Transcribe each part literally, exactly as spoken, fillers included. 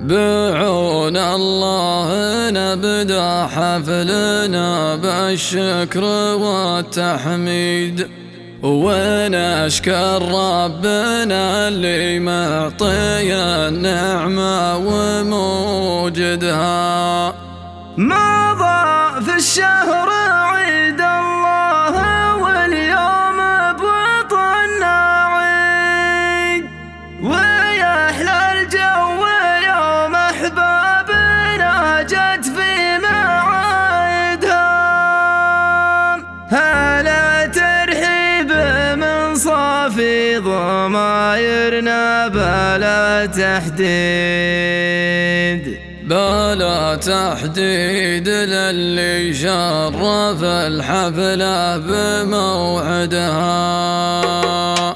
بعون الله نبدأ حفلنا بالشكر والتحميد، ونشكر ربنا اللي معطي النعمة وموجدها. مضى في الشهر عيد الله واليوم بوطننا عيد، ويحلى الجو يوم أحبابنا جت في مواعيدها. هلا ترحيب من صافي ضمايرنا بلا تحديد، بلا تحديد للي شرف الحفلة بموعدها.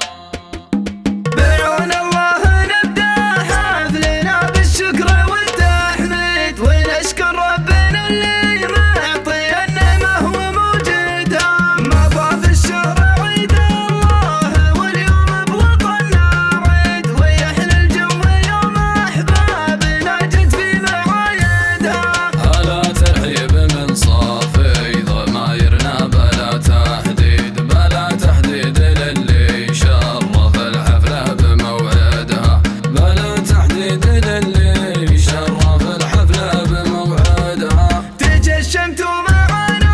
بعون الله نبدأ حفلنا بالشكر والتحميد، ونشكر ربنا اللي معطي النعمة وموجدها. مضى في الشهر عيد الله واليوم بوطننا عيد، ويحلى الجو يوم أحبابنا جت في مواعيدها. هلا ترحيب من صافي ضمايرنا بلا تحديد، بلا تحديد للي شرف الحفلة بموعدها، بلا تحديد للي شرف الحفلة بموعدها. تجشمتوا معنا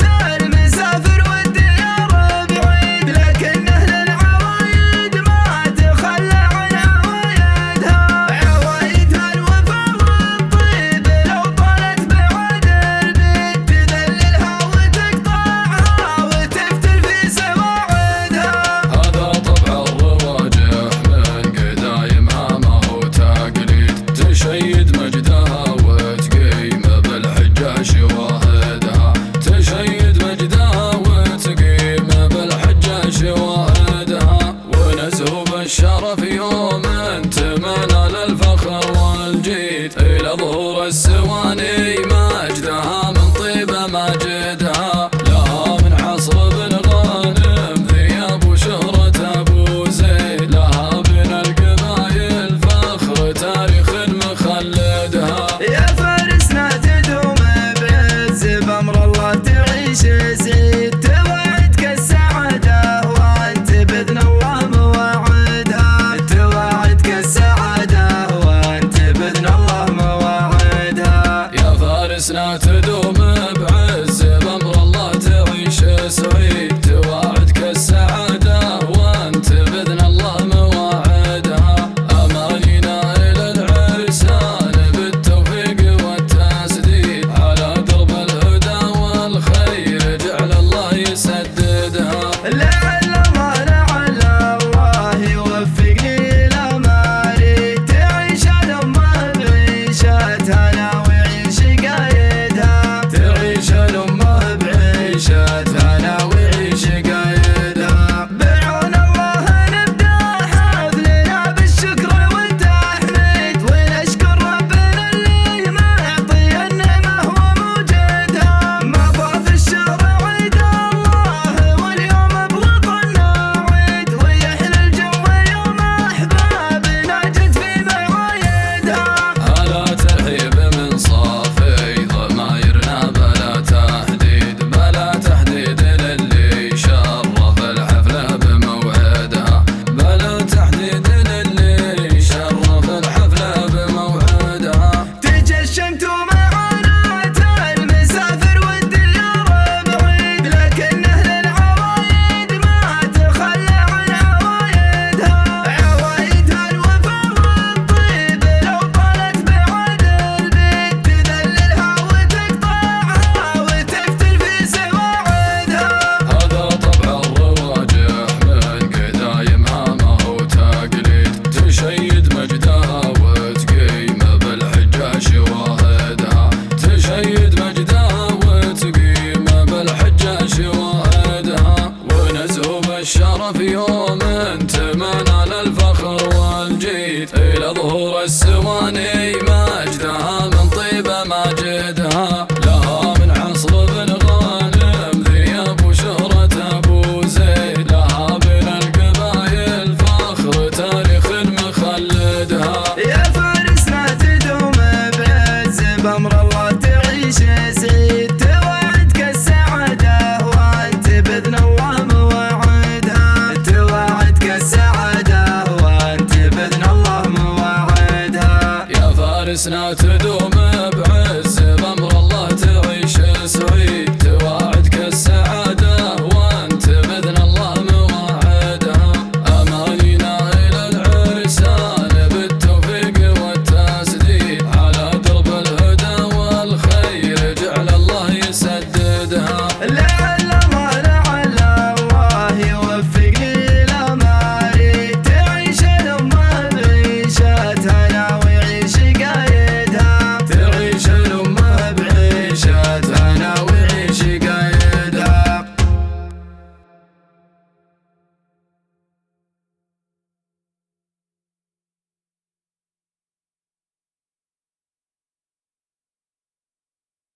المسافر والديار بعيد، لكن أهل العوايد ما تخلى عن عوايدها. عوايدها الوفا والطيب لو طالت بعد البيت، تذللها وتقطعها وتفتل في سواعدها. هذا طبع الرواج من قدايمها ما هو تقليد، تشيد مجدها وتقيم بالحجة شواهدها، تشيد مجدها وتقيم بالحجة شواهدها. ونزهو بالشرف يوم انتمنا للفخر والجيد، إلى ظهور السواني مجدها من طيب ماجدها. لها من حصر بن غانم ذياب وشهرة أبو زيد، لها بين القبايل فخر تاريخ مخلدها. يا فارسنا تدوم بعز بأمر الله تعيش سعيد، توعدك السعادة وأنت بإذن الله مواعدها. توعدك السعادة وأنت بإذن الله مواعدها. يا فارسنا تدوم بعز بأمر الله تعيش سعيد، توعدك السعادة وأنت بإذن الله مواعدها. أمانينا إلى العرسان بالتوفيق والتسديد، على درب الهدى والخير جعل الله يسددها. لعل الله لعل الله يوفقني إلى ما أريد، تعيش الأمة بعيشتها ويعيش قايدها. تعيش الأمة بعيشتها ويعيش قايدها. بعون الله نبدأ حفلنا بالشكر والتحميد، ونشكر ربنا اللي معطي النعمة وموجدها. مضى في الشهر عيد الله واليوم بوطننا عيد، ويحلى الجو يوم أحبابنا جت في مواعيدها. هلا ترحيب من صافي ضمايرنا بلا تحديد، بلا تحديد للي شرف الحفلة بموعدها، بلا تحديد للي شرف الحفلة بموعدها. تجشمتوا معنا المسافر والديار بعيد، لكن أهل العوايد ما تخلى عن عوايدها. عوايدها الوفا والطيب لو طالت بعد البيت، تذللها وتقطعها وتفتل في سواعدها. هذا طبع الرواج من قدايمها ما هو تقليد، تشيد مجدها وتقيم بالحجة شواهدها، تشيد مجدها وتقيم بالحجة شواهدها. ونزهو بالشرف يوم انتمنا للفخر والجيد، إلى ظهور السواني مجدها من طيب ماجدها. لها من حصر بن غانم ذياب وشهرة أبو زيد، لها بين القبايل فخر تاريخ مخلدها. يا فارسنا تدوم نفسنا تدوم